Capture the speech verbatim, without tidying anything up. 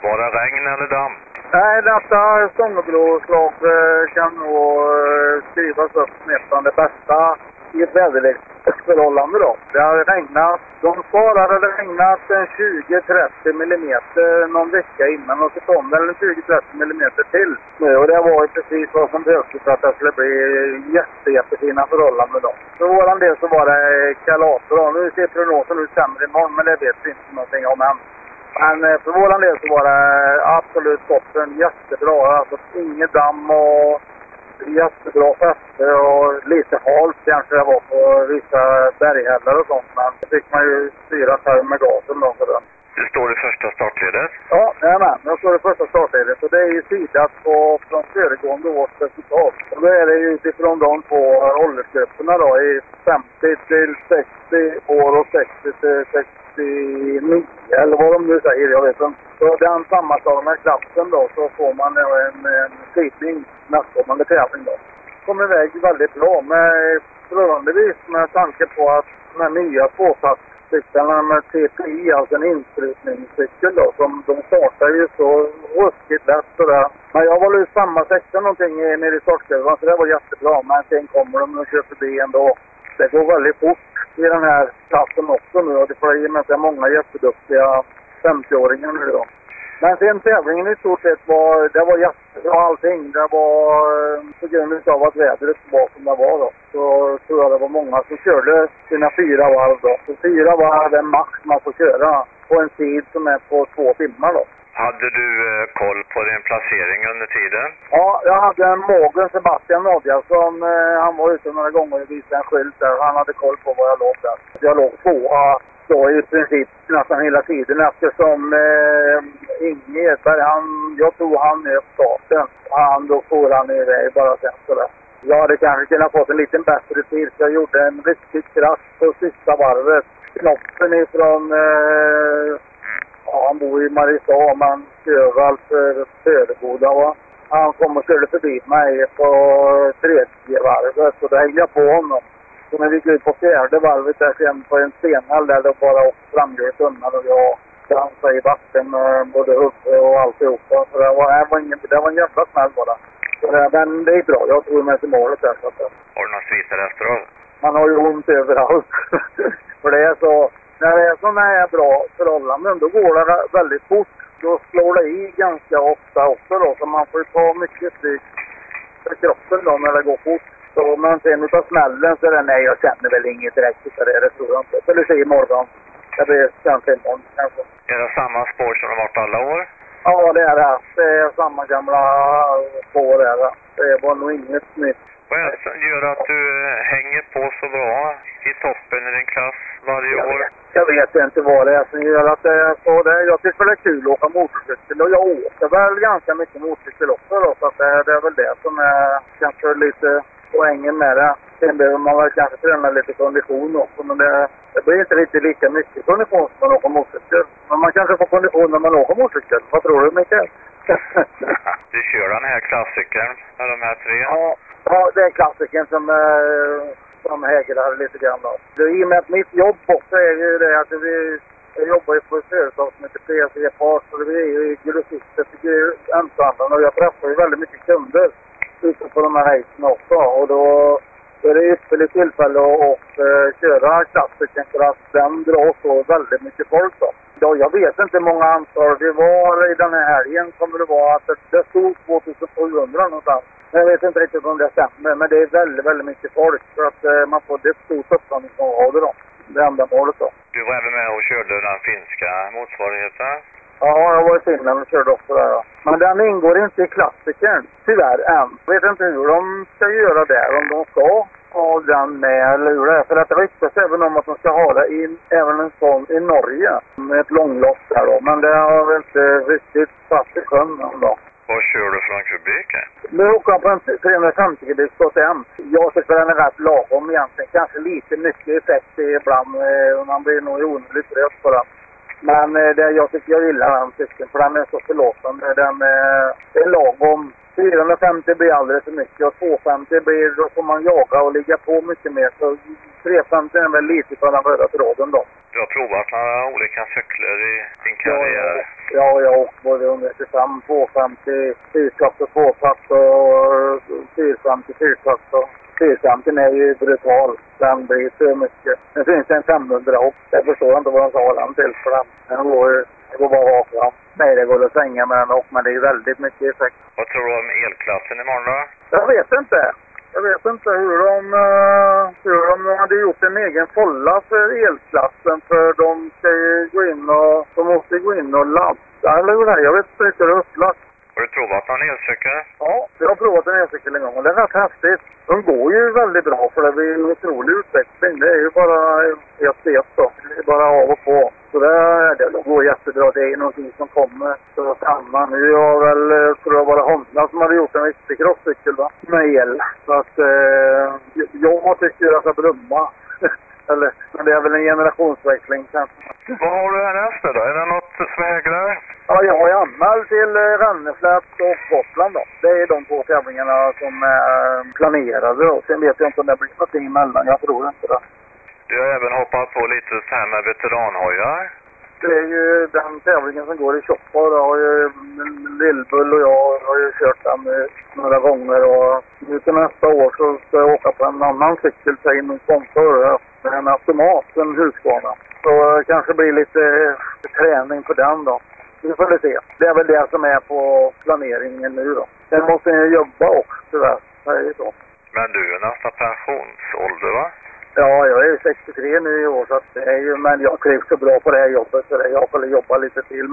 Var det regn eller damm? Nej, detta stångeblåslag kan nog skrivas upp nästan det bästa i ett väderleksförhållande då. Det har regnat, de svarade det regnat tjugo till trettio millimeter någon vecka innan och så kom det en tjugo till trettio millimeter till. Och det var ju precis vad som behövdes för att det skulle bli jätte, jättefina förhållanden då. För våran del så var det kalas då. Nu ser prognosen ut sämre imorgon, men det vet vi inte någonting om än. Men för våran del så var det absolut toppen, jättebra. Alltså inget damm och jättebra fäste och lite halt kanske det var på vissa berghällar och sånt. Men det fick man ju styra själv med gasen då för den. Du står i första startledet? Ja, men jag står i första startledet och det är ju sidat på från föregående års resultat. Och då är det ju utifrån de två åldersgrupperna då i femtio till sextio år och sextio till sextionio eller vad de nu säger, jag vet inte. Så den sammanslagna klassen då så får man en, en tidning nästkommande tävling då. Kommer iväg väldigt bra med förhållandevis med tanke på att de här nya tvåtaktscyklarna med T P I, alltså en insprutningscykel då, som de startar ju så ruskigt lätt sådär. Men jag var ju samma sexa någonting nere i startkurvan så det var jättebra, men sen kommer de och kör förbi ändå. Det går väldigt fort i den här klassen också nu och det får ge med sig många jätteduktiga femtioåringar nu då. Men sen tävlingen i stort sett var, det var jättebra allting. Det var på grund av att vädret var som det var då. Så tror jag det var många som körde sina fyra varv då. Så fyra varv är max man får köra på en tid som är på två timmar då. Hade du eh, koll på din placering under tiden? Ja, jag hade en mågen Sebastian Nadiasson. Eh, han var ute några gånger och visade en skylt där. Han hade koll på var jag låg där. Jag låg tvåa då i princip nästan hela tiden eftersom eh, Inge Edberg, han, jag tror han är på starten. Han, då får han iväg bara sen sådär. Jag hade kanske kunnat få en liten bättre tid så jag gjorde en riktigt krasch på sista varvet. Knoppen ifrån... Eh, Ja, han bor i Mariestad, men Sjövall för Söderboda va. Han kom och körde förbi mig på tredje varvet och då hängde jag på honom. Så när vi gick ut på fjärde varvet där sen på en stenhall där det bara åkte framhjulet undan och jag dansade i backen med både huvudet och alltihopa. Så det var, det var, ingen, det var en jävla smäll bara. Så det, men det är bra, jag tror med till målet där. Så att, har du några sviter efteråt? Man har ju ont överallt. För det är så... När det är sådana här bra förhållanden då går det väldigt fort. Då slår det i ganska ofta också då. Så man får ta mycket stryk för kroppen då när det går fort. Så, men sen utav smällen så är det nej, jag känner väl inget direkt för det, det tror jag inte. Eller se imorgon. Det blir kanske imorgon kanske. Är det samma spår som det varit alla år? Ja, det är det. Det är samma gamla spår där. Det var nog inget nytt. Vad är det som gör att du hänger på så bra i toppen i din klass varje jag år? Vet, jag vet inte vad det är som gör att det är så. Det, jag tycker det är kul att åka motorcykel och jag åker väl ganska mycket motorcykel också då. Så att det, det är väl det som är kanske lite poängen med det. Sen behöver man väl kanske träna lite kondition också. Men det, det blir inte riktigt lika mycket kondition som man åker motorcykel. Men man kanske får kondition när man åker motorcykel. Vad tror du, Mikael? Du kör den här klassiken med de här tre? Ja. Ja, det är klassiken som, eh, som hägrar lite grann då. Det, I och med att mitt jobb också är ju det att vi jag jobbar ju på ett företag som heter P C Part och vi är ju grossister till ensamhandlarna och jag träffar ju väldigt mycket kunder ute på de här racen också och då är det ytterligt tillfälle att, att uh, köra klassiken för att den drar så väldigt mycket folk då. Ja, jag vet inte hur många antal det var i den här helgen kommer det vara att det stod tvåtusen någonstans. Jag vet inte riktigt om det stämmer, men det är väldigt, väldigt mycket folk för att uh, man får det stort uppsamlingsområde då. Det enda målet då. Du var även med och körde den finska motsvarigheten? Ja, jag var i Finland och körde också där. Ja. Men den ingår inte i klassikern, tyvärr än. Jag vet inte hur de ska göra där, om de ska ha den med eller hur det är. För att det ryktas även om att de ska ha det i även en sån i Norge. Med ett långlopp där då. Men det har väl inte riktigt satt i sjön då. Vad kör du från kubik? Nu åker jag på en trehundrafemtio kubik K T M. Jag tycker den är rätt lagom egentligen. Kanske lite mycket effekt ibland. Man blir nog onödigt rätt på den. Men det, jag tycker jag gillar den cykeln för den är så förlåtande. Den är, det är lagom. fyrahundrafemtio blir alldeles för mycket och tvåhundrafemtio blir, då får man jaga och ligga på mycket mer. Så trehundrafemtio är väl lite på den röda tråden då. Du har provat några olika cyklar i din karriär? Ja, jag har åkt både under tjugofem, tvåhundrafemtio, fyrtakt och tvåtakt och fyrahundrafemtio, fyrtakt och fyrahundrafemtio är ju brutal. Den blir så mycket. Det finns en femhundra hopp. Jag förstår inte vad de sa den till för den. Den går ju, det går bara rakt fram. Nej, det går att svänga med den och, men det är väldigt mycket effekt. Vad tror du om elklassen imorgon då? Jag vet inte. Jag vet inte hur de, uh, hur de hade gjort en egen folla för elklassen. För de ska ju gå in och, de måste gå in och ladda eller hur det är. Jag vet inte hur det är upplagt. Har du provat någon elcykel? Ja, jag har provat en elcykel en gång och det är rätt häftigt. De går ju väldigt bra för det blir en otrolig utveckling. Det är ju bara ett steg då. Det är bara av och på. Så det, det, det går jättebra. Det är någonting som kommer så samman. Nu har väl, tror jag, bara Honda som hade gjort en riktig crosscykel va? Med el. Så att eh, jag tycker att det är brumma. Eller, men det är väl en generationsväxling kanske. Vad har du härnäst då? Är det något svägrar? Ja, jag har ju anmält till Ranneflätt och Gotland då. Det är de två tävlingarna som är planerade då. Sen vet jag inte om det blir någonting emellan. Jag tror inte det. Du har även hoppat på lite så här med veteranhojar. Det är ju den tävlingen som går i Tjockor. Jag har ju Lillbull och jag har ju kört den några gånger. Och nu till nästa år så ska jag åka på en annan cykel till min sponsor. En automat, en Husqvarna. Så det kanske blir lite träning på den då. Vi får se. Det är väl det som är på planeringen nu då. Sen måste jag jobba också tyvärr. Det är ju så. Men du är nästan pensionsålder va? Ja, jag är sextiotre nu i år så att det är ju, men jag trivs så bra på det här jobbet så jag får jobba lite till.